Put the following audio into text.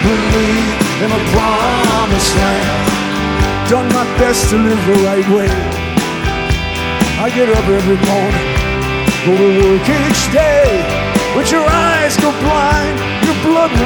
believe in a promised land. Done my best to live the right way. I get up every morning, go to work each day, but your eyes go blind, your blood